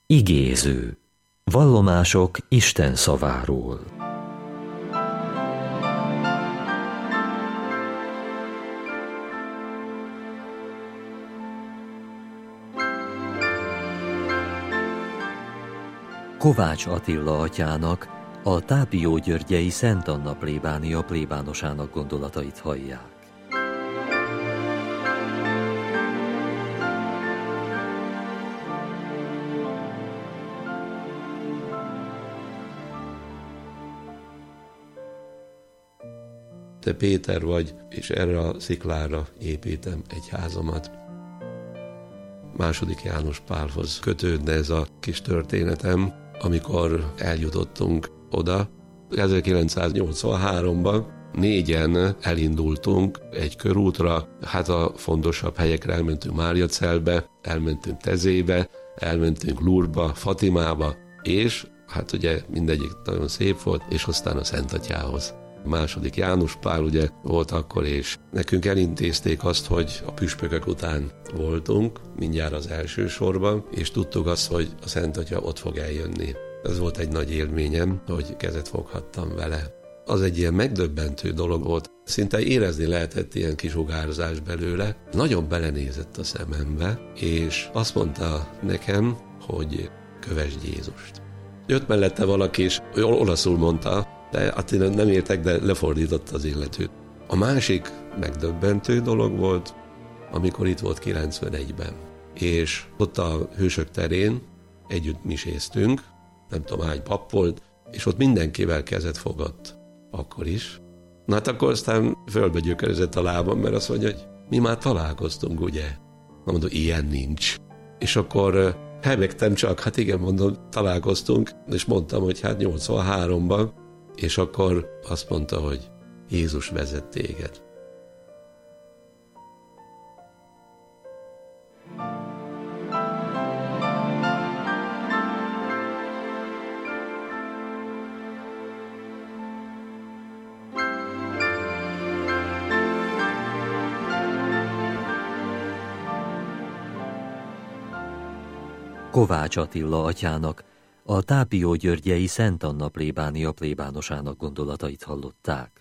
Igéző. Vallomások Isten szaváról. Kovács Attila atyának, a Tápiógyörgyei Szent Anna plébánia plébánosának gondolatait hallják. Te Péter vagy, és erre a sziklára építem egyházamat. II. János Pálhoz kötődne ez a kis történetem, amikor eljutottunk oda. 1983-ban 4-en elindultunk egy körútra, hát a fontosabb helyekre elmentünk Máriacelbe, elmentünk Tezébe, elmentünk Lourdesba, Fatimába, és hát ugye mindegyik nagyon szép volt, és aztán a Szentatyához. II. János Pál ugye volt akkor, és nekünk elintézték azt, hogy a püspökök után voltunk, mindjárt az első sorban, és tudtuk azt, hogy a Szentatya ott fog eljönni. Ez volt egy nagy élményem, hogy kezet foghattam vele. Az egy ilyen megdöbbentő dolog volt, szinte érezni lehetett ilyen kisugárzás belőle. Nagyon belenézett a szemembe, és azt mondta nekem, hogy kövesd Jézust. Jött mellette valaki, és olaszul mondta, de Attila nem értek, de lefordította az illető. A másik megdöbbentő dolog volt, amikor itt volt 91-ben. És ott a Hősök terén együtt miséztünk, nem tudom hány pap volt, és ott mindenkivel kezet fogott. Akkor is. Na hát akkor aztán fölbe gyökerezett a lábam, mert azt mondja, hogy mi már találkoztunk, ugye? Na mondom, ilyen nincs. És akkor hebegtem csak, hát igen, mondom, találkoztunk, és mondtam, hogy hát 83-ban, és akkor azt mondta, hogy Jézus vezet téged. Kovács Attila atyának, a Tápiógyörgyei Szent Anna plébánia plébánosának gondolatait hallották.